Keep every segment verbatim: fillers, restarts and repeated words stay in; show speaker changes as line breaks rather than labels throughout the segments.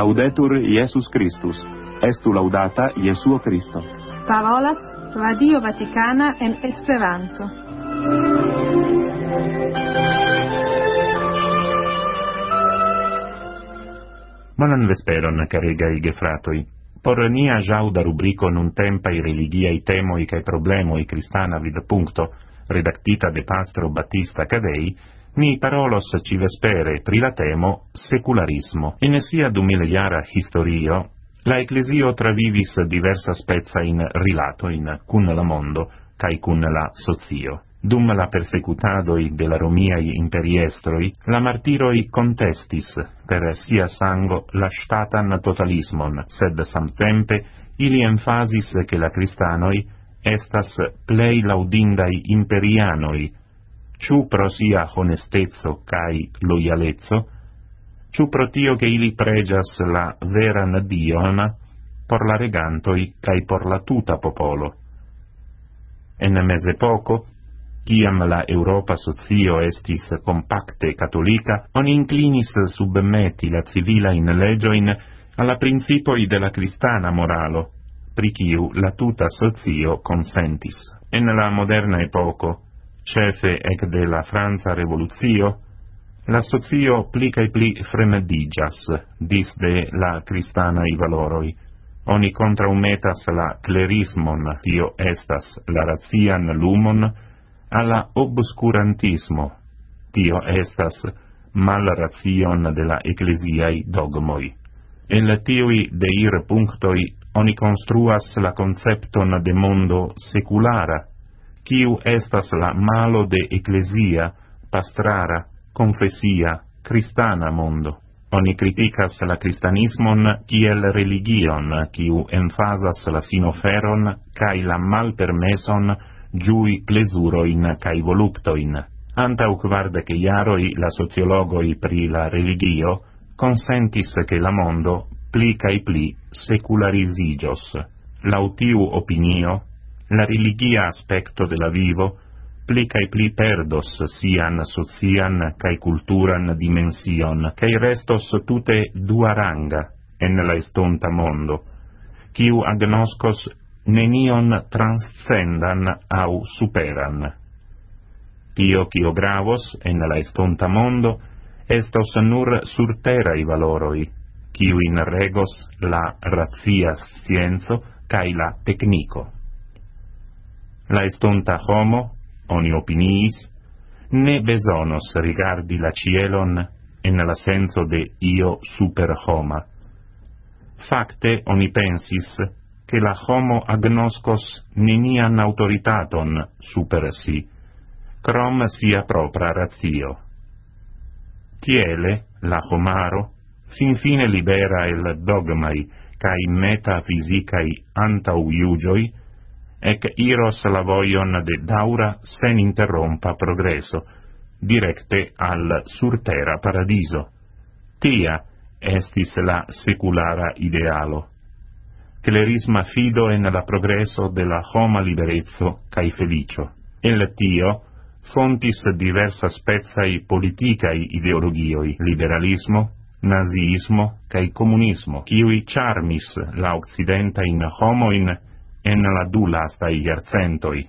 Laudetur Iesus Christus. Estu laudata Jesuo Christo.
Parolas Radio Vaticana en Esperanto.
Bonan vesperon, caregaj gefratoj. Por nia ĵaŭda rubriko nuntempaj religiaj temoj kaj problemoj kristana vidpunkto, redaktita de pastro Battista Cadei, ni parolos civespere pri la temo secularismo. En sia dumiljara historio, la Ecclesio travivis diversa spezajn rilatojn kun la mondo kaj kun la socio. Dum la persecutadoi de la Romiai imperiestroi, la martiroi contestis per sia sango la statan totalismon, sed samtempe ili emphasis che la cristanoi estas plei laudindai imperianoi, ciu pro sia honestezzo cae loialezzo, ciu pro tio che ili pregias la veran Dion por la regantoi cae por la tuta popolo. En mezepoco, ciam la Europa socio estis compacte catholica, oni inclinis submeti la civilain legioin alla principoi de la cristana moralo, pri ciu la tuta socio consentis. En la moderna epoco, cefe ec de la Franza Revoluzio, la socio pli cae pli fremedigas, dis de la cristanai valoroi. Oni contraumetas la clerismon, tio estas la razian lumon, alla obscurantismo, tio estas malrazion de la ecclesiai dogmoi. El tiui deir punctoi oni construas la concepton de mondo seculara, quiu estas la malo de ecclesia, pastrara, confessia, cristana mondo. Oni criticas la cristianismon kiel religion, quiu emfasas la sinoferon cae la malpermeson giui plesuroin cae voluptoin. Antau quardec iaroi la sociologoi pri la religio consentis che la mondo pli cae pli secularizigios. Lautiu opinio, la religia aspecto de la vivo pli cae pli perdos sian socian cae culturan dimension, cae restos tute duaranga en la estonta mondo, quiu agnoscos nenion transcendan au superan. Tio cio gravos en la estonta mondo estos nur surterai valoroi, quiu in regos la razia scienzo cae la tecnico. La estonta homo, oni opiniis, ne besonos rigardi la cielon en la senso de io super homa. Facte oni pensis che la homo agnoscos nenian autoritaton super si, crom sia propra ratio. Tiele, la homaro, fin fine libera el dogmai cae metafisicai antau iugioi, ec iros la voion de daura sen interrompa progresso, directe al surtera paradiso. Tia estis la seculara idealo. Clerisma fido en la progresso de la homa liberezzo cae felicio. El tio fontis diversa spezai politicai ideologioi, liberalismo, nazismo cae comunismo, quiui charmis la occidenta in homoin en la du lastai iarcentoi.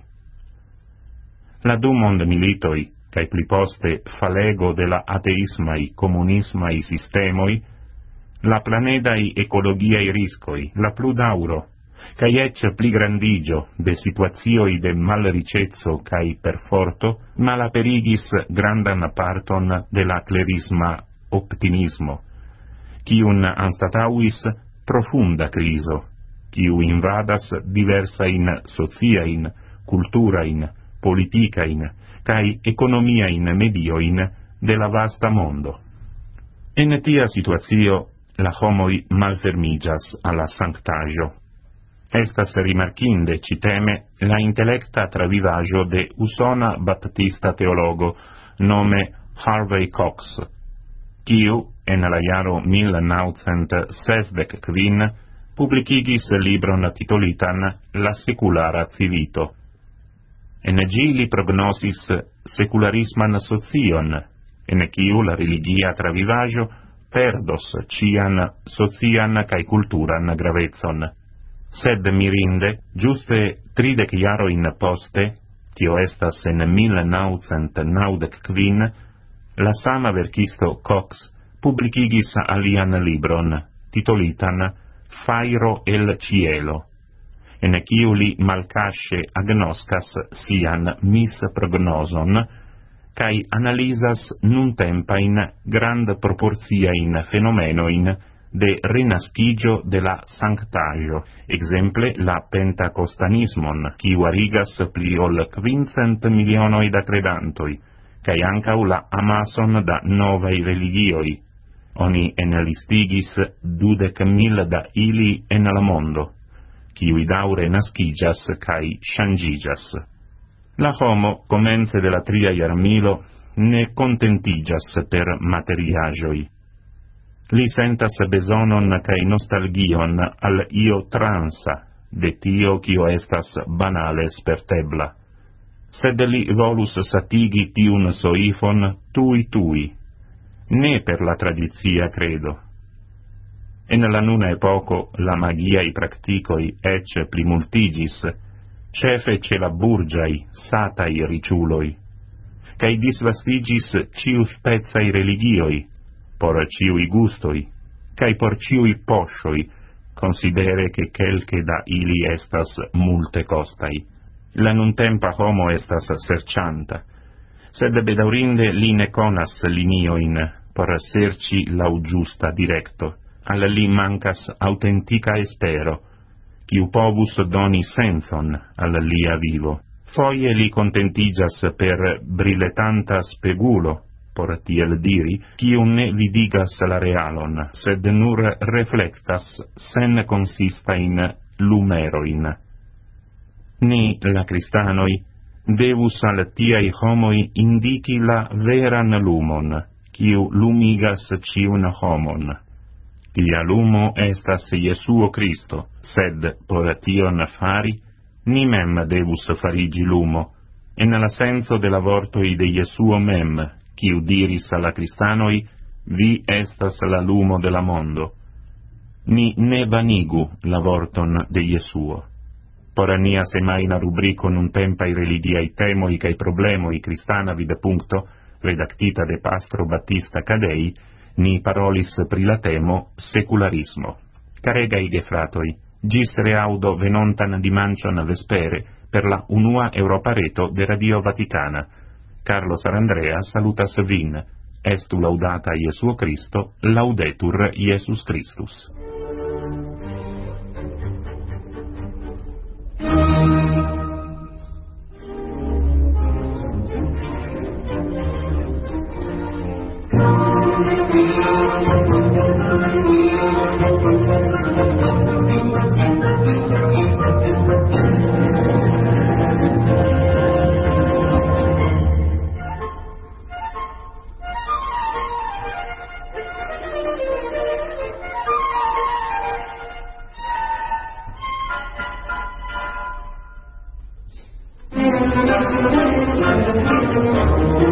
La du mondmilitoi, cae pli poste falego de la ateismai comunismai sistemoi, la planedai ecologiai riscoi, la pludauro, cae ecce pli grandigio de situatioi de malricezzo cae perforto, malaperigis grandan parton de la clerisma optimismo, quiun anstatauis profunda criso, quiu invadas diversain sociain, culturain, politicain, cae economiain medioin de la vasta mondo. En tia situatio, la homoi malfermigas alla sanctaggio. Estas rimarcinde citeme la intellecta travivaggio de usona baptista teologo nome Harvey Cox, quiu en la jaro mil naŭcent sesdek kvin publicigis libron titolitan La seculara civito. En gi li prognosis secularisman socion, en quiu la religia travivaggio perdos cian socian cae culturan gravetson. Sed mirinde, giuste tridec iaroin poste, tio estas en mil naucent naudec quin, la sama verkisto Cox publicigis alian libron, titolitan Fairo el Cielo, en quiu li malcasce agnoscas sian mis prognoson, cae analisas nuntempain grand proporciain fenomenoin de renascigio de la sanctaggio, exemple la pentacostanismon, quiu arigas pli ol quincent milionoi da credantoi, cae ancau la amason da novei religioi. Oni enlistigis dudec mil da ili en la mondo, quiui daure nascigas cae changigas. La homo, comence de la tria jarmilo, ne contentigas per materiagioi. Li sentas besonon cae nostalgion al io transa, de tio quio estas banale spertebla. Sed li volus satigi tiun soifon tui tui, ne per la tradizia credo. En la nuna epoco la magiai practicoi ecce plimultigis, cefe ce la burgiai, satai riciuloi, cae disvastigis ciu spezai religioi, por ciui gustoi, cae por ciui poscioi, considere che quelche da ili estas multe costai. La nuntempa homo estas sercianta, sed bedaurinde li ne conas linioin, por serci lau giusta directo, al li mancas autentica espero, quiu povus doni senson al lia vivo. Foie li contentigas per brilletanta spegulo, por tiel diri, quiu ne vidigas la realon, sed nur reflectas sen consista in lumeroin. Ni, la cristanoi, devus al tiai homoi indici la veran lumon, quiu lumigas ciun homon. Tia lumo estas Jesuo Cristo, sed por tion fari, ni mem devus farigi lumo, en la senso de la vortoi de Jesuo mem, quiu diris alla cristanoi, vi estas la lumo de la mondo. Ni ne vanigu la vorton de Jesuo. Por nia semaina rubrico nuntempai religiai temoi cae problemoi cristana vide puncto, redactita de Pastro Battista Cadei, ni parolis pri la temo secularismo. Caregai gefratoi, gis reaudo venontan dimancion vespere per la unua Europa reto de Radio Vaticana. Carlo Sarandrea salutas vin. Estu laudata Iesuo Cristo, laudetur Iesus Christus.
Thank you.